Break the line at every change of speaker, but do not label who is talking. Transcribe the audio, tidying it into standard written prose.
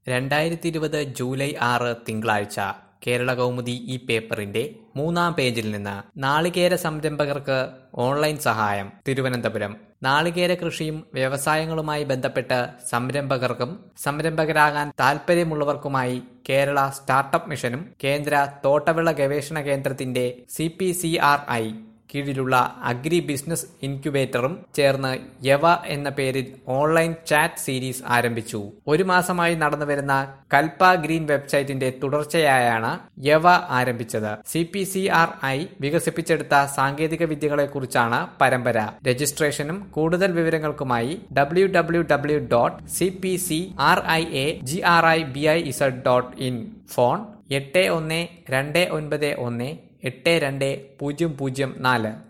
2020 July 6 തിങ്കളാഴ്ച കേരളകൗമുദി ഈ പേപ്പറിന്റെ 3-ാം പേജിൽ നിന്ന് നാളികേര സംരംഭകർക്ക് ഓൺലൈൻ സഹായം. തിരുവനന്തപുരം. നാളികേര കൃഷിയും വ്യവസായങ്ങളുമായി ബന്ധപ്പെട്ട് സംരംഭകർക്കും സംരംഭകരാകാൻ താൽപര്യമുള്ളവർക്കുമായി കേരള സ്റ്റാർട്ടപ്പ് മിഷനും കേന്ദ്ര തോട്ടവിള ഗവേഷണ കേന്ദ്രത്തിന്റെ CPCRI കീഴിലുള്ള അഗ്രി ബിസിനസ് ഇൻക്യുബേറ്ററും ചേർന്ന് യവ എന്ന പേരിൽ ഓൺലൈൻ ചാറ്റ് സീരീസ് ആരംഭിച്ചു. ഒരു മാസമായി നടന്നുവരുന്ന കൽപ്പ ഗ്രീൻ വെബ്സൈറ്റിന്റെ തുടർച്ചയായാണ് യവ ആരംഭിച്ചത്. CPCRI വികസിപ്പിച്ചെടുത്ത സാങ്കേതിക വിദ്യകളെക്കുറിച്ചാണ് പരമ്പര. രജിസ്ട്രേഷനും കൂടുതൽ വിവരങ്ങൾക്കുമായി www.cpcriaGRIBIZ.in. ഫോൺ 8129182004.